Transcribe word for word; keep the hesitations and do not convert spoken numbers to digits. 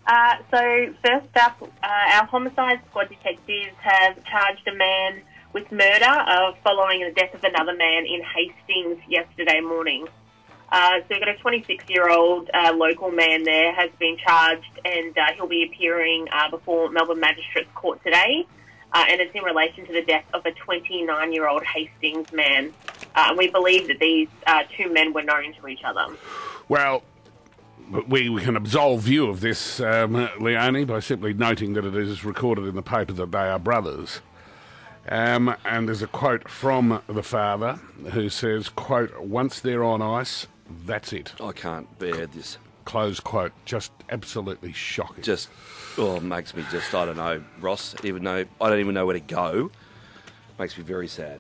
Uh, so first up, uh, our homicide squad detectives have charged a man with murder uh, following the death of another man in Hastings yesterday morning. Uh, so we've got a twenty-six-year-old uh, local man there has been charged, and uh, he'll be appearing uh, before Melbourne Magistrates Court today. Uh, and it's in relation to the death of a twenty-nine-year-old Hastings man. Uh, and we believe that these uh, two men were known to each other. Well, we, we can absolve you of this, um, Leonie, by simply noting that it is recorded in the paper that they are brothers. Um, and there's a quote from the father who says, quote, "Once they're on ice, that's it." I can't bear this. Close quote. Just absolutely shocking. Just, oh, it makes me just, I don't know, Ross, even though I don't even know where to go, makes me very sad.